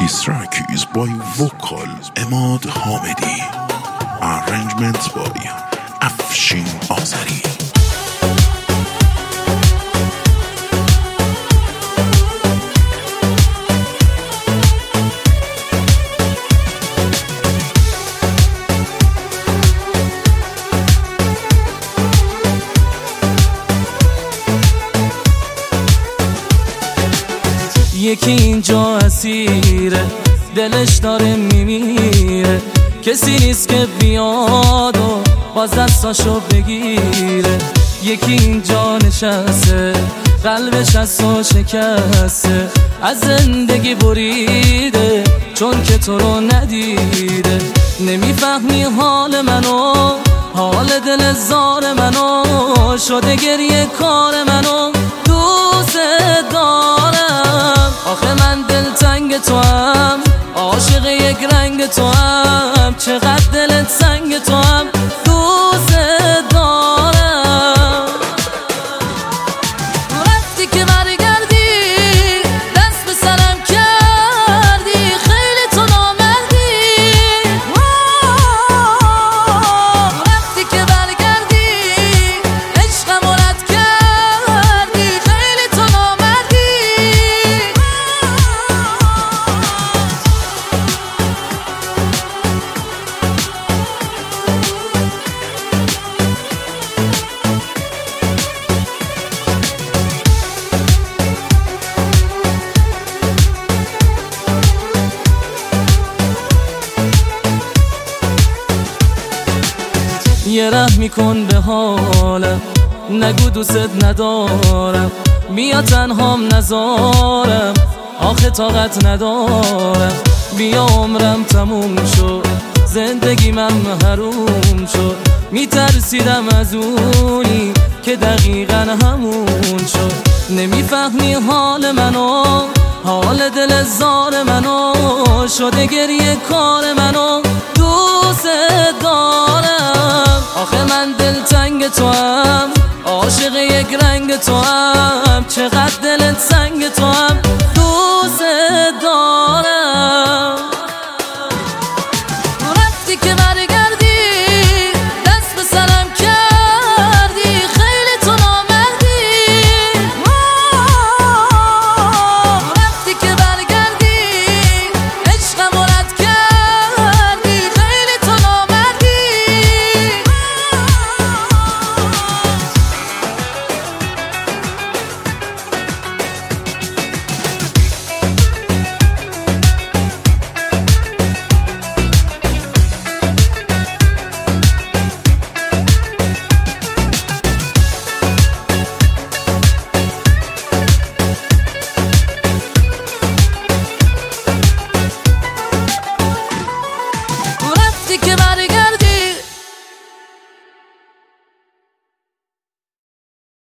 Distrackeys by vocal Emad Hamedi. Arrangements by Afshin Azari. یکی اینجا اسیره دلش داره میمیره، کسی نیست که بیاد و باز دستاشو بگیره. یکی اینجا نشسته قلبش از تو شکسته، از زندگی بریده چون که تو رو ندیده. نمیفهمی حال منو، حال دل زار منو، شده گریه کار منو، دوست دارم. آخه من دلتنگ تو هم، عاشق یک رنگ تو هم، چقدر دلت سنگ تو هم، دوست دارم. رفتی که برگردی دست به سرم کردی، خیلی تو نامردی. رفتی که برگردی عشقم رد کردی، خیلی تو نامردی. یه رحمی کن به حالم، نگو دوست ندارم، بیا تنهام نذارم، آخه طاقت ندارم. بیا عمرم تموم شد، زندگی من حروم شد، میترسیدم از اونی که دقیقا همون شد. نمیفهمی حال منو، حال دل زار منو، شده گریه کار منو، دوست دارم. آخه من دلتنگ تو هم، عاشق یک رنگ تو هم، چقدر